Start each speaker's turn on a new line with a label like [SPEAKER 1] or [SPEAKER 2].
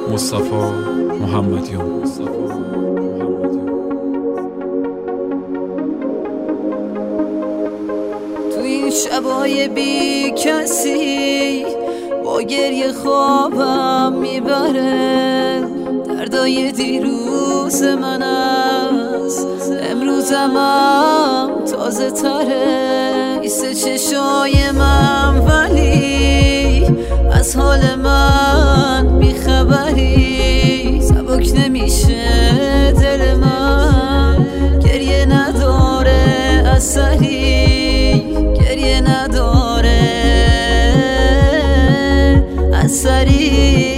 [SPEAKER 1] مصطفی محمدیان.
[SPEAKER 2] تو این شبای بی کسی با گریه خوابم میبره، دردای دیروز من است امروزم هم تازه تره. ایسته چشای من ولی از حال من بیخبری، سبک نمیشه دل من، گریه نداره اثری، گریه نداره اثری.